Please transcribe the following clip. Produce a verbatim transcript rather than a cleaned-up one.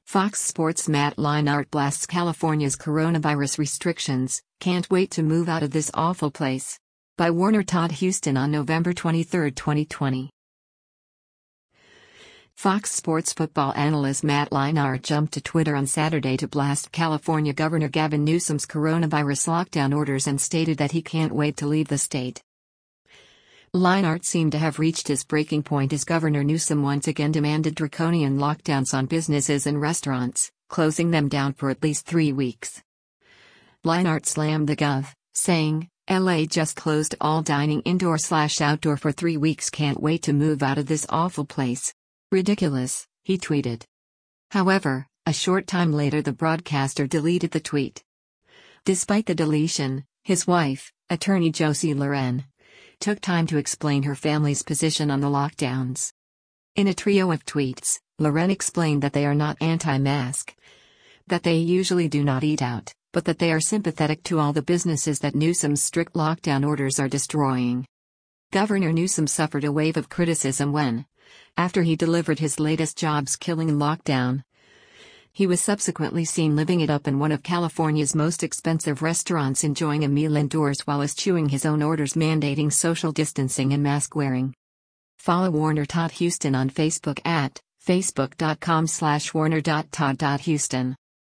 Fox Sports' Matt Leinart blasts California's coronavirus restrictions, "Can't wait to move out of this awful place." By Warner Todd Huston on November twenty-third, twenty twenty. Fox Sports football analyst Matt Leinart jumped to Twitter on Saturday to blast California Governor Gavin Newsom's coronavirus lockdown orders and stated that he can't wait to leave the state. Leinart seemed to have reached his breaking point as Governor Newsom once again demanded draconian lockdowns on businesses and restaurants, closing them down for at least three weeks. Leinart slammed the gov, saying, "L A just closed all dining indoor slash outdoor for three weeks. Can't wait to move out of this awful place. Ridiculous," he tweeted. However, a short time later the broadcaster deleted the tweet. Despite the deletion, his wife, attorney Josie Loren, took time to explain her family's position on the lockdowns. In a trio of tweets, Loren explained that they are not anti-mask, that they usually do not eat out, but that they are sympathetic to all the businesses that Newsom's strict lockdown orders are destroying. Governor Newsom suffered a wave of criticism when, after he delivered his latest jobs-killing lockdown, he was subsequently seen living it up in one of California's most expensive restaurants, enjoying a meal indoors while eschewing his own orders mandating social distancing and mask wearing. Follow Warner Todd Huston on Facebook at facebook dot com slash warner dot todd dot huston.